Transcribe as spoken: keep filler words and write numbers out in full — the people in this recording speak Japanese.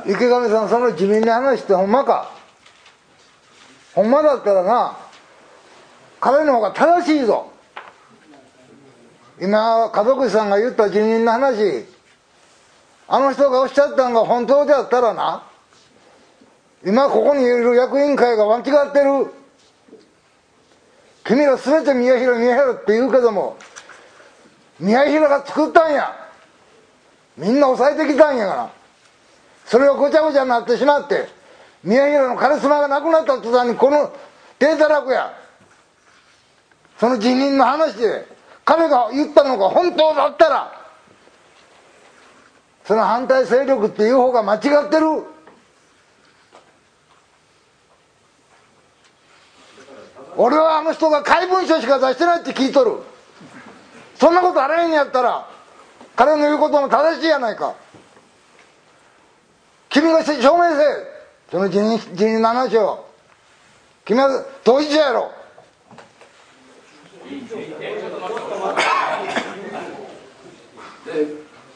池上さん、その自民の話ってほんまか？ほんまだったらな、彼の方が正しいぞ。今門口さんが言った辞任の話、あの人がおっしゃったのが本当であったらな、今ここにいる役員会が間違ってる。君ら全て宮平宮平って言うけども、宮平が作ったんや。みんな抑えてきたんやから。それがごちゃごちゃになってしまって、宮平のカリスマがなくなった途端にこの手たらくや。その辞任の話で彼が言ったのが本当だったら、その反対勢力っていう方が間違ってる。俺はあの人が怪文書しか出してないって聞いとる。そんなことあれへんやったら彼の言うことも正しいやないか。君が証明せえ、その辞任、辞任の話を。君は当事者やろ。